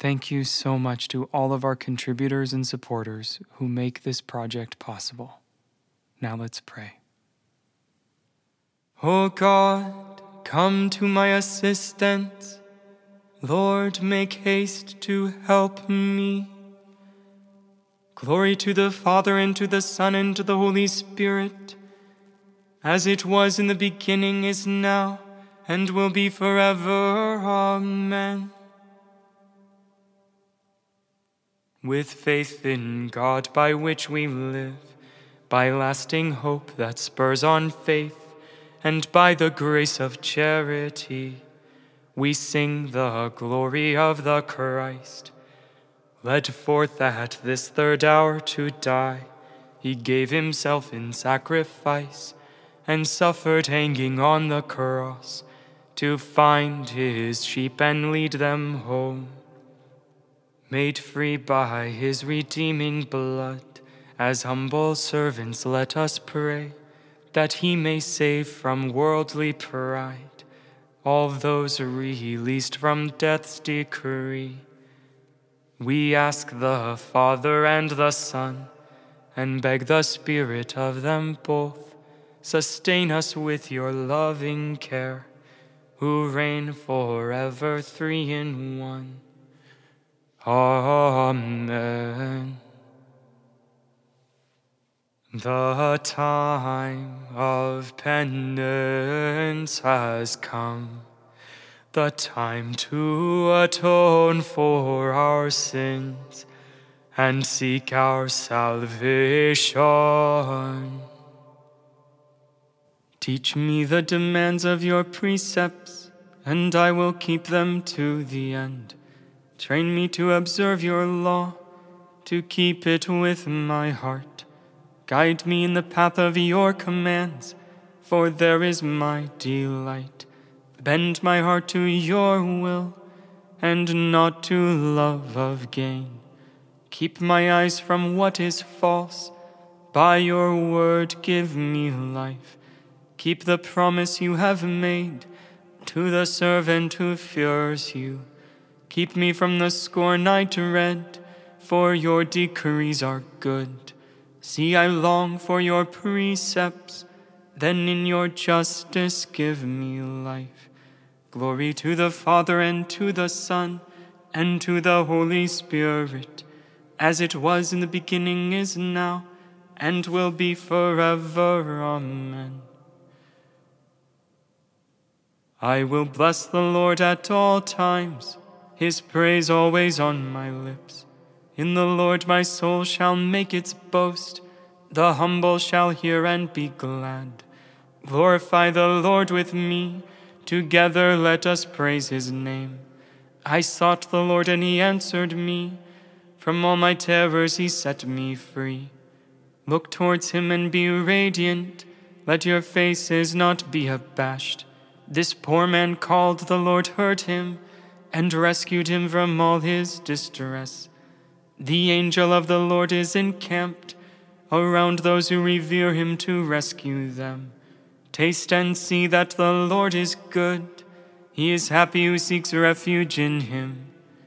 Thank you so much to all of our contributors and supporters who make this project possible. Now let's pray. O God, come to my assistance. Lord, make haste to help me. Glory to the Father, and to the Son, and to the Holy Spirit, as it was in the beginning, is now, and will be forever. Amen. With faith in God, by which we live, by lasting hope that spurs on faith, and by the grace of charity, we sing the glory of the Christ. Led forth at this third hour to die, he gave himself in sacrifice, and suffered hanging on the cross, to find his sheep and lead them home. Made free by his redeeming blood, as humble servants let us pray, that he may save from worldly pride all those released from death's decree. We ask the Father and the Son, and beg the Spirit of them both, sustain us with your loving care, who reign forever, three in one. Amen. The time of penance has come, the time to atone for our sins and seek our salvation. Teach me the demands of your precepts, and I will keep them to the end. Train me to observe your law, to keep it with my heart. Guide me in the path of your commands, for there is my delight. Bend my heart to your will, and not to love of gain. Keep my eyes from what is false. By your word give me life. Keep the promise you have made to the servant who fears you. Keep me from the scorn I dread, for your decrees are good. See, I long for your precepts, then in your justice give me life. Glory to the Father, and to the Son, and to the Holy Spirit, as it was in the beginning, is now, and will be forever. Amen. I will bless the Lord at all times, his praise always on my lips. In the Lord my soul shall make its boast, the humble shall hear and be glad. Glorify the Lord with me, together let us praise his name. I sought the Lord, and he answered me. From all my terrors he set me free. Look towards him and be radiant, let your faces not be abashed. This poor man called, the Lord heard him, and rescued him from all his distress. The angel of the Lord is encamped around those who revere him to rescue them. Taste and see that the Lord is good. He is happy who seeks refuge in him.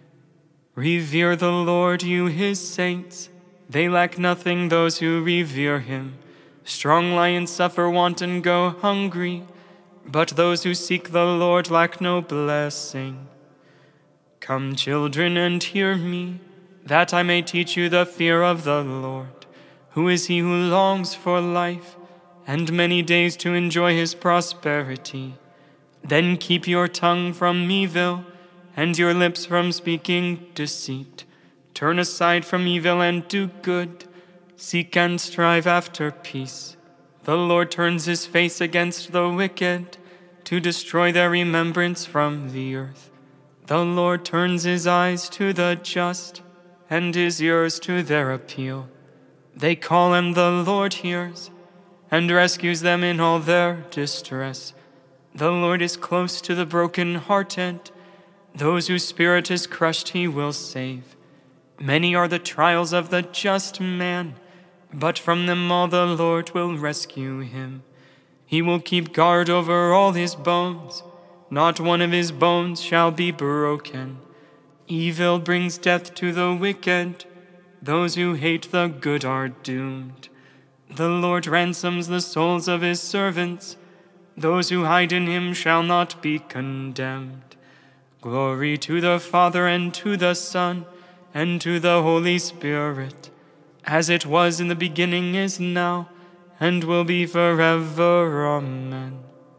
Revere the Lord, you his saints. They lack nothing, those who revere him. Strong lions suffer want and go hungry, but those who seek the Lord lack no blessing. Come, children, and hear me, that I may teach you the fear of the Lord. Who is he who longs for life, and many days to enjoy his prosperity? Then keep your tongue from evil, and your lips from speaking deceit. Turn aside from evil and do good. Seek and strive after peace. The Lord turns his face against the wicked, to destroy their remembrance from the earth. The Lord turns his eyes to the just, and his ears to their appeal. They call, and the Lord hears, and rescues them in all their distress. The Lord is close to the broken-hearted. Those whose spirit is crushed he will save. Many are the trials of the just man, but from them all the Lord will rescue him. He will keep guard over all his bones. Not one of his bones shall be broken. Evil brings death to the wicked. Those who hate the good are doomed. The Lord ransoms the souls of his servants. Those who hide in him shall not be condemned. Glory to the Father, and to the Son, and to the Holy Spirit, as it was in the beginning, is now, and will be forever. Amen.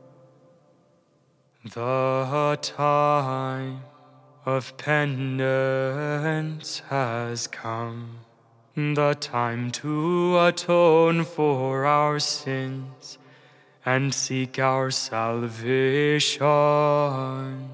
The time of penance has come, the time to atone for our sins and seek our salvation.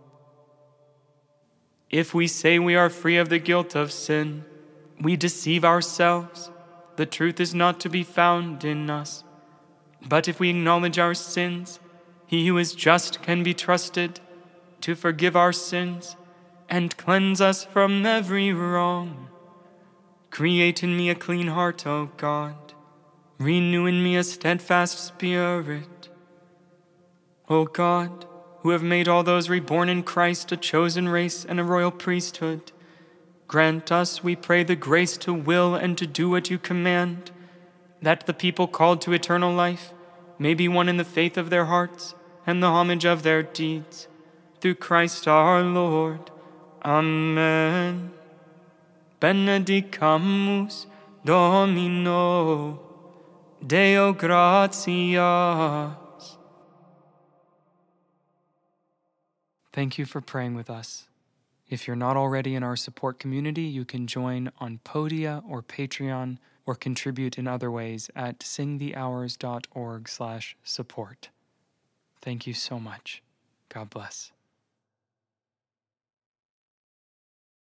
If we say we are free of the guilt of sin, we deceive ourselves. The truth is not to be found in us. But if we acknowledge our sins, he who is just can be trusted to forgive our sins and cleanse us from every wrong. Create in me a clean heart, O God. Renew in me a steadfast spirit. O God, who have made all those reborn in Christ a chosen race and a royal priesthood, grant us, we pray, the grace to will and to do what you command, that the people called to eternal life may be one in the faith of their hearts and the homage of their deeds. Through Christ our Lord. Amen. Benedicamus Domino, Deo gratias. Thank you for praying with us. If you're not already in our support community, you can join on Podia or Patreon, or contribute in other ways at singthehours.org/support. Thank you so much. God bless.